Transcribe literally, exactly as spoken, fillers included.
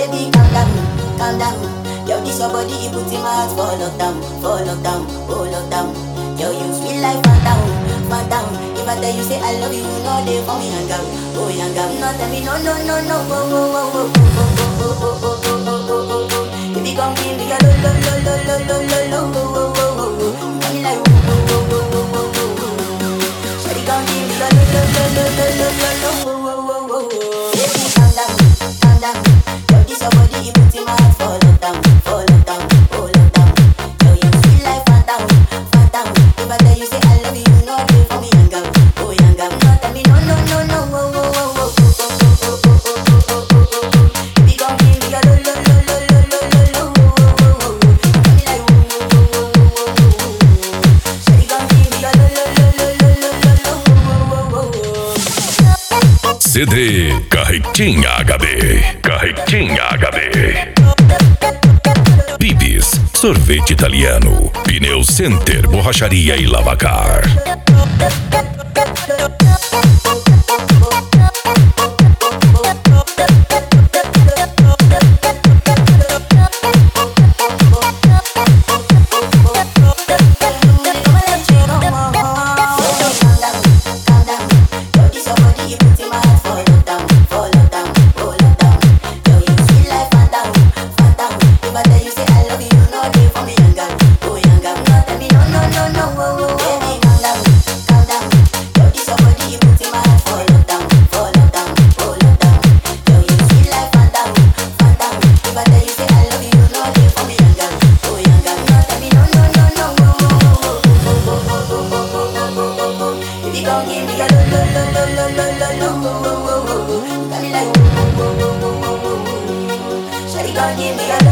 Baby, calm down, calm down. Yo, this your body, you put in my heart for lockdown, for lockdown, oh lockdown. Yo, you sweet life, phantom, phantom. If I tell you say I love you, you know they for me hang out, oh hang out. No tell me no, no, no, no, oh, oh, oh, oh, oh, oh, oh, oh, oh, oh, oh, oh. Baby, come give me a lo, lo, lo, lo, lo, lo, lo, lo, oh, oh, oh, oh, oh. You got me like oh, oh, oh, oh, oh, oh, oh, oh. Shawty, come give me a lo, lo, lo, lo, lo, lo, lo, lo, oh, oh, oh, oh, oh. Baby, calm down, calm down. Yo, this your body, you put in my heart for lockdown, for lockdown, oh lockdown. Yo, you sweet life, phantom, phantom. If I tell you say I love you, you know they for me hang out, oh hang out. No tell me no, no, no, no, oh, oh, oh, oh, oh, oh, oh, oh, oh, oh, oh, oh, oh. Baby, come give me a lo, lo, lo, lo, lo, lo, lo, lo, oh, oh, oh, oh. You got me like oh, oh, oh, oh, oh, oh, oh. Shawty, come give me a lo, lo, lo, lo, lo, lo, lo, lo, oh, oh, oh, oh. C D Carretinha H D. Carretinha H D. Bibis, sorvete italiano. Pneu Center, borracharia e lavacar. Give me a